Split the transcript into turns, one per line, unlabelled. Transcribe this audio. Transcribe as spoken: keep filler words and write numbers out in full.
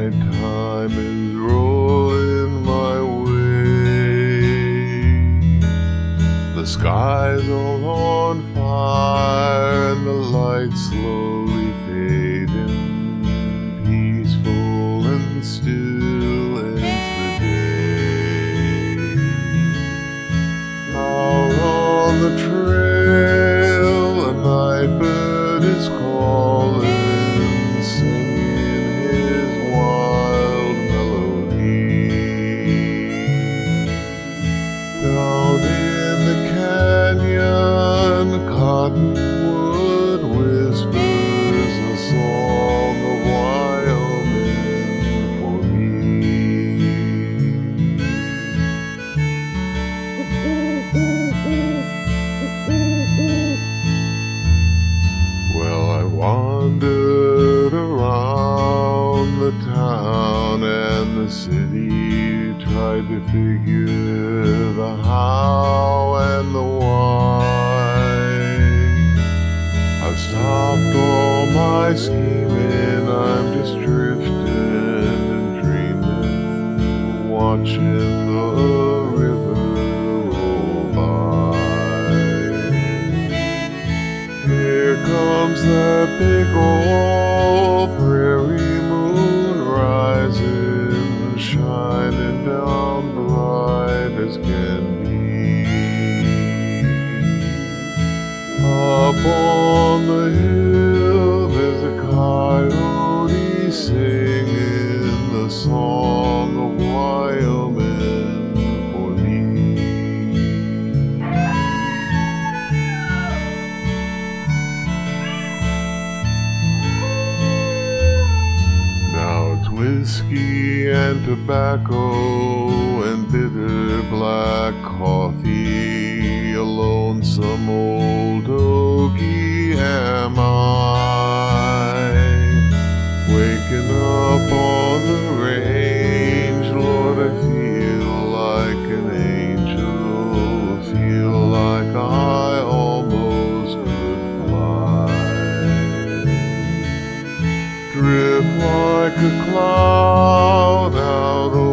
Nighttime is rolling my way. The sky's all on fire and the lights slowly fading. Peaceful and still ends the day. Out on the trail, a night bird is calling, singing his wild melody. Down in the canyon, cottonwood whispers a song of Wyoming for me. Well, I wandered around the town and the city, tried to figure the how and the why. I've stopped all my scheming, I'm just drifting and dreaming, watching the river roll by. Here comes that big old prairie moon rising, shining down bright as can be. Up on the hill there's a coyote singing the song of Wyoming for me. Now it's whiskey and tobacco and bitter black coffee, a lonesome old ogie am I, waking up on the range. Lord, I feel like an angel, feel like I almost could fly. Drift like a cloud out over